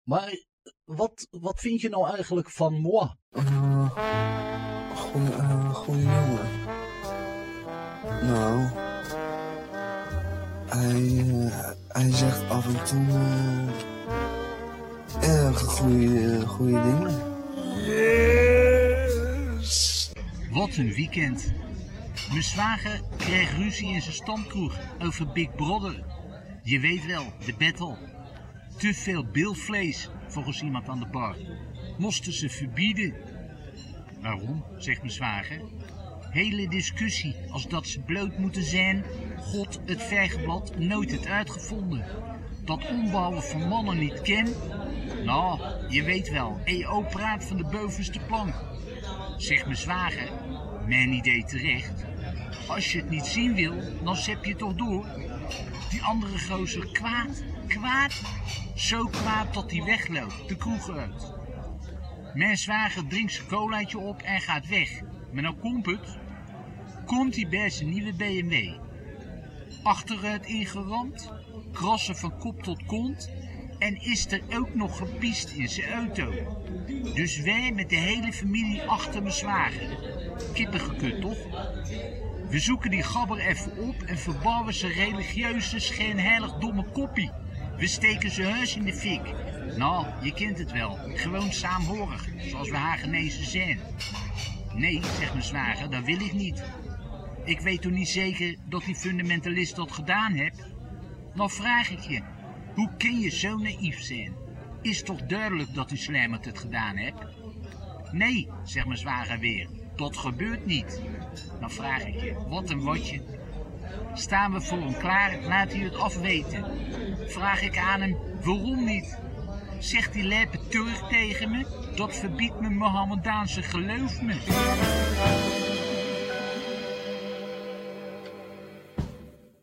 Maar wat vind je nou eigenlijk van moi? Goeie jongen. Nou, hij zegt af en toe erg goede dingen. Yes! Wat een weekend. Mijn zwager kreeg ruzie in zijn stamkroeg over Big Brother. Je weet wel, de battle. Te veel bilvlees, volgens iemand aan de bar. Moesten ze verbieden. Waarom, zegt mijn zwager. Hele discussie, als dat ze bloot moeten zijn. God, het vijgenblad, nooit het uitgevonden. Dat ombouwen van mannen niet ken. Nou, je weet wel, EO praat van de bovenste plank. Zegt mijn zwager, mijn idee terecht. Als je het niet zien wil, dan zep je toch door. Die andere gozer kwaad. Zo kwaad dat hij wegloopt, de kroeg uit. Mijn zwager drinkt zijn colaatje op en gaat weg. Maar nou komt hij bij zijn nieuwe BMW. Achteruit ingeramd, krassen van kop tot kont en is er ook nog gepiest in zijn auto. Dus wij met de hele familie achter mijn zwager. Kippen gekut, toch? We zoeken die gabber even op en verbouwen zijn religieuze, schijnheilig domme koppie. We steken zijn huis in de fik. Nou, je kent het wel. Gewoon saamhorig, zoals we Hagenezen zijn. Nee, zegt mijn zwager, dat wil ik niet. Ik weet toch niet zeker dat die fundamentalist dat gedaan heeft? Nou vraag ik je, hoe kun je zo naïef zijn? Is toch duidelijk dat die slijmert het gedaan heeft? Nee, zegt mijn zwager weer, dat gebeurt niet. Nou vraag ik je, wat een watje. Staan we voor hem klaar, laat hij het afweten. Vraag ik aan hem, waarom niet? Zegt die lijpe Turk tegen me, dat verbiedt me Mohammedaanse geloof me.